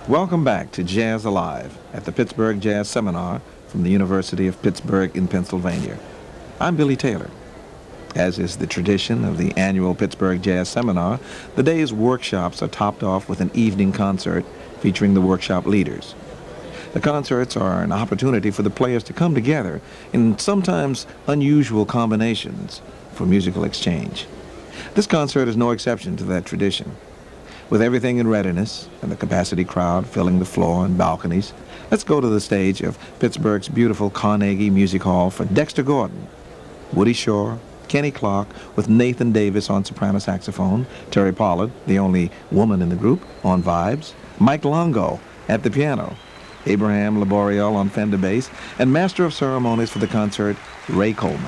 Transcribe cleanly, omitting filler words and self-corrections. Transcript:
Welcome back to Jazz Alive at the Pittsburgh Jazz Seminar from the University of Pittsburgh in Pennsylvania. I'm Billy Taylor. As is the tradition of the annual Pittsburgh Jazz Seminar, the day's workshops are topped off with an evening concert featuring the workshop leaders. The concerts are an opportunity for the players to come together in sometimes unusual combinations for musical exchange. This concert is no exception to that tradition. With everything in readiness and the capacity crowd filling the floor and balconies, let's go to the stage of Pittsburgh's beautiful Carnegie Music Hall for Dexter Gordon, Woody Shaw, Kenny Clark with Nathan Davis on soprano saxophone, Terry Pollard, the only woman in the group, on vibes, Mike Longo at the piano, Abraham Laboriel on Fender bass, and master of ceremonies for the concert, Ray Coleman.